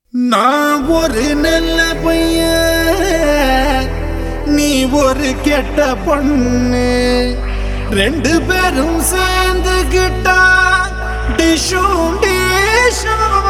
நான் ஒரு நல்ல பையன், நீ ஒரு கெட்ட பொண்ணு. ரெண்டு பேரும் சேர்ந்துகிட்டா டிஷும் டிஷும்.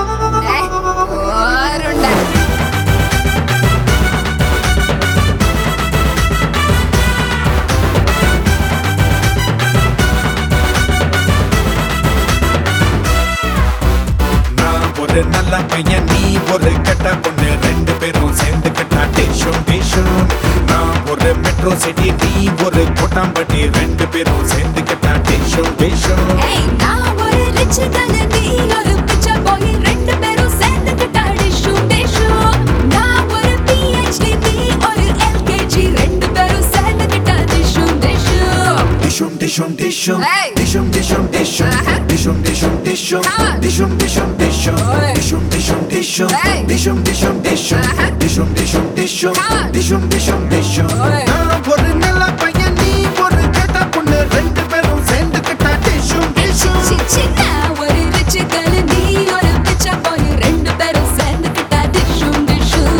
ஒரு நல்ல பையன், நீ ஒரு கெட்ட பொண்ணு. ரெண்டு பேரும் சேர்ந்துக்கிட்டா டிஷும் டிஷும். நான் ஒரு மெட்ரோ சிட்டி, நீ ஒரு கோட்டாம்பட்டி. ரெண்டு பேரும் சேர்ந்துக்கிட்டா டிஷும் டிஷும். நான் ஒரு ரிச் கல, நீ ஒரு பிச்சை பாய். ரெண்டு பேரும் சேர்ந்துக்கிட்டா டிஷும் டிஷும். நான் ஒரு PhD, நீ ஒரு LKG. ரெண்டு பேரும் சேர்ந்துக்கிட்டா டிஷும் டிஷும். டிஷும் டிஷும் டிஷும். டிஷும் டிஷும் டிஷும். டிஷும் டிஷும் டிஷும். டிஷும் டிஷும் டிஷும். டிஷும் டிஷும் டிஷும். டிஷும் டிஷும் டிஷும். டிஷும் டிஷும் டிஷும். டிஷும் டிஷும் டிஷும். நான் ஒரு நல்ல பையன், நீ ஒரு கெட்ட பொண்ணு. ரெண்டு பேரும் சேர்ந்துக்கிட்டா டிஷும் டிஷும். நான் ஒரு ரிச் கல, நீ ஒரு பிச்சை பாய். ரெண்டு பேரும் சேர்ந்துக்கிட்டா டிஷும் டிஷும்.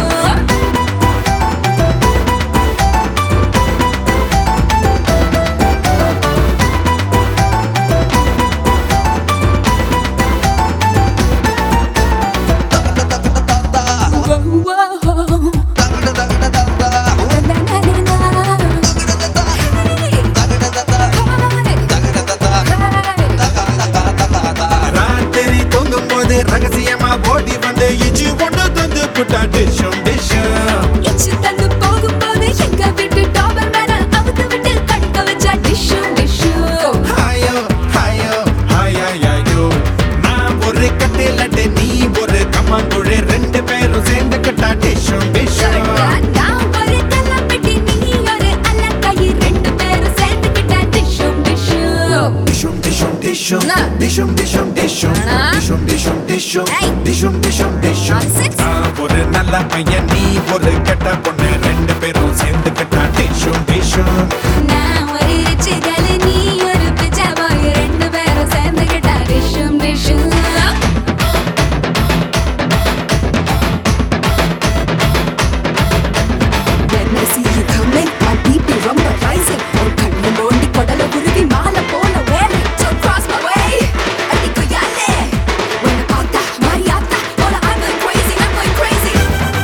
ரகசியமா ஓடி வந்து இச்சி ஒன்று தந்து புட்டா டிஷும் டிஷும். இச்சு தந்து போகும்போது எங்க வீட்டு டாபர் மேல அவுத்து விட்டு கடிக்க வச்சா டிஷும் டிஷும். ஹாயோ ஹாயோ ஹாயோ. நான் ஒரு கட்டிலட்டு, நீ ஒரு கம்மாங்குழி. ரெண்டு பேரும் சேர்ந்துக்கிட்டா டிஷும் டிஷும். நான் ஒரு கல்லப்பெட்டி, நீ ஒரு அல்லக்காய். ரெண்டு பேரும் சேர்ந்துக்கிட்டா டிஷும் டிஷும். டிஷும் டிஷும் டிஷும். டிஷும் டிஷும் டிஷும். டிஷும் டிஷும் டிஷும். டிஷும் டிஷும் டிஷும். நான் ஒரு நல்ல பையன், நீ ஒரு கெட்ட பொண்ணு. ரெண்டு பேரும் சேர்ந்துக்கிட்டா டிஷும் டிஷும். நான் ஒரு ரிச் கல, நீ ஒரு பிச்சை பாய். ரெண்டு பேரும் சேர்ந்துக்கிட்டா டிஷும் டிஷும். When I see you coming, my BP rumble rising. உன் கண்ணு நோண்டி கொடல குருவி மாலை போல wearing. Don't cross my way. அடிக்கு யாலே. உன்னை பார்த்தா மாரியாத்தா போல I'm going crazy, I'm going crazy.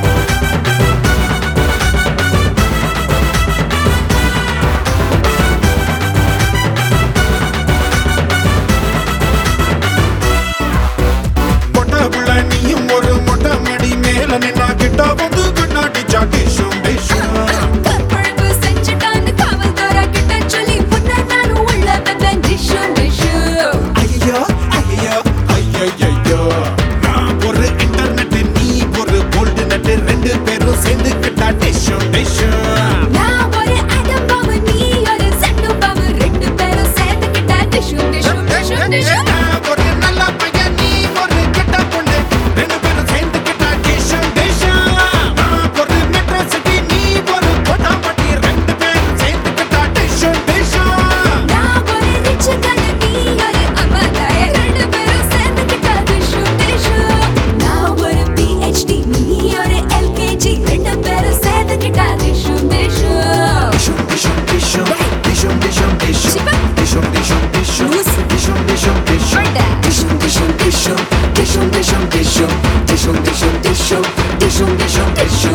மொட்டைக்குள்ள நீயும் ஒரு மொட்டை மடி மேல நின்னா கிட்ட வந்து கண்ணாடிச்சா டிஷும் டிஷும். கற்பழிப்பு செஞ்சுட்டான்னு காவல்துறை கிட்ட சொல்லி உன்னை நானும் உள்ள வந்தேன் டிஷும் டிஷும். ஐயோ ஐயோ ஐயோ. நான் ஒரு இன்டர்நெட், நீ ஒரு கோல்டு நெட். ரெண்டு பேரும் சேர்ந்துக்கிட்டா டிஷும் டிஷும். நான் ஒரு ஆடம் பாம்பு, நீ ஒரு சண்டு பாம்பு. ரெண்டு பேரும் சேர்ந்துக்கிட்டா டிஷும் டிஷும் டிஷும் டிஷும். நான் ஒரு நல்ல பையன், நீ ஒரு கெட்ட பொண்ணு. ரெண்டு பேரும் சேர்ந்துக்கிட்டா டிஷும் டிஷும். நான் ஒரு மெட்ரோ சிட்டி, நீ ஒரு கோட்டாம்பட்டி. ரெண்டு பேரும் சேர்ந்துக்கிட்டா டிஷும் டிஷும். நான் ஒரு ரிச் கல, நீ ஒரு அம்மாதாய. ரெண்டு பேரும் சேர்ந்துக்கிட்டா டிஷும் டிஷும். நான் ஒரு PhD, நீ ஒரு LKG. ரெண்டு பேரும் சேர்ந்துக்கிட்டா டிஷும் டிஷும். டிஷும் டிஷும் டிஷும். டிஷும் டிஷும் டிஷும். டிஷும் டிஷும் டிஷும். டிஷும் டிஷும் டிஷும். டிஷும் டிஷும் டிஷும். டிஷும் டிஷும் டிஷும். டிஷும் டிஷும் டிஷும். டிஷும் டிஷும் டிஷும்.